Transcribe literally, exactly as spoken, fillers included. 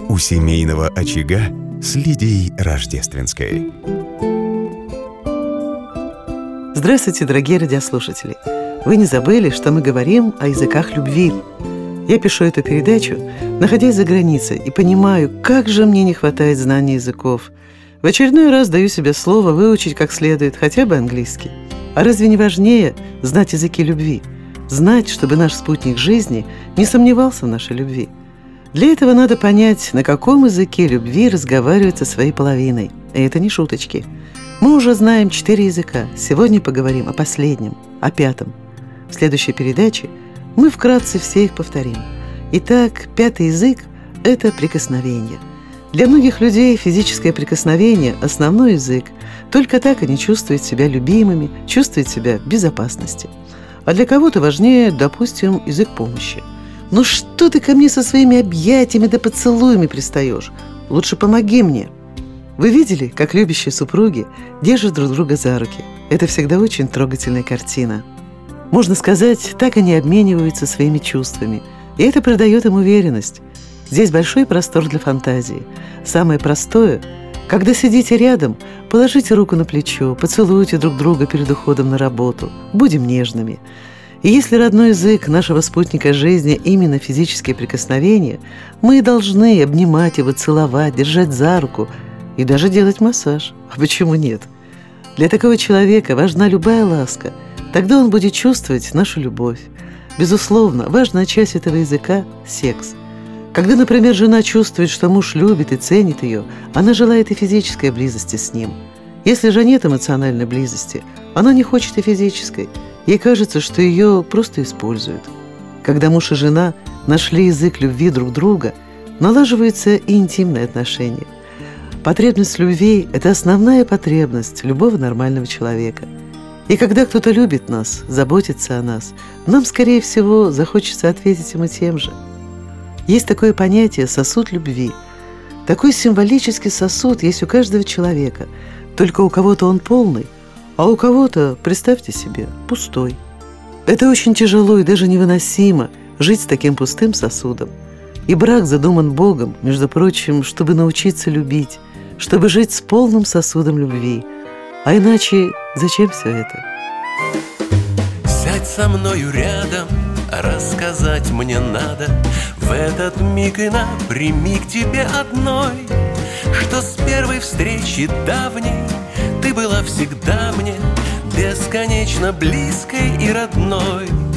У семейного очага с Лидией Рождественской. Здравствуйте, дорогие радиослушатели! Вы не забыли, что мы говорим о языках любви? Я пишу эту передачу, находясь за границей, и понимаю, как же мне не хватает знаний языков. В очередной раз даю себе слово выучить как следует, хотя бы английский. А разве не важнее знать языки любви? Знать, чтобы наш спутник жизни не сомневался в нашей любви. Для этого надо понять, на каком языке любви разговаривают со своей половиной. И это не шуточки. Мы уже знаем четыре языка. Сегодня поговорим о последнем, о пятом. В следующей передаче мы вкратце все их повторим. Итак, пятый язык – это прикосновение. Для многих людей физическое прикосновение – основной язык. Только так они чувствуют себя любимыми, чувствуют себя в безопасности. А для кого-то важнее, допустим, язык помощи. «Ну что ты ко мне со своими объятиями да поцелуями пристаешь? Лучше помоги мне!» Вы видели, как любящие супруги держат друг друга за руки? Это всегда очень трогательная картина. Можно сказать, так они обмениваются своими чувствами. И это придает им уверенность. Здесь большой простор для фантазии. Самое простое – когда сидите рядом, положите руку на плечо, поцелуйте друг друга перед уходом на работу. Будем нежными. И если родной язык нашего спутника жизни именно физические прикосновения, мы должны обнимать его, целовать, держать за руку и даже делать массаж. А почему нет? Для такого человека важна любая ласка. Тогда он будет чувствовать нашу любовь. Безусловно, важная часть этого языка – секс. Когда, например, жена чувствует, что муж любит и ценит ее, она желает и физической близости с ним. Если же нет эмоциональной близости, она не хочет и физической. Ей кажется, что ее просто используют. Когда муж и жена нашли язык любви друг друга, налаживаются и интимные отношения. Потребность любви – это основная потребность любого нормального человека. И когда кто-то любит нас, заботится о нас, нам, скорее всего, захочется ответить ему тем же. Есть такое понятие «сосуд любви». Такой символический сосуд есть у каждого человека, только у кого-то он полный, а у кого-то, представьте себе, пустой. Это очень тяжело и даже невыносимо жить с таким пустым сосудом. И брак задуман Богом, между прочим, чтобы научиться любить, чтобы жить с полным сосудом любви. А иначе зачем все это? Сядь со мною рядом, рассказать мне надо в этот миг и напрямик тебе одной, что с первой встречи давней ты была всегда мне бесконечно близкой и родной.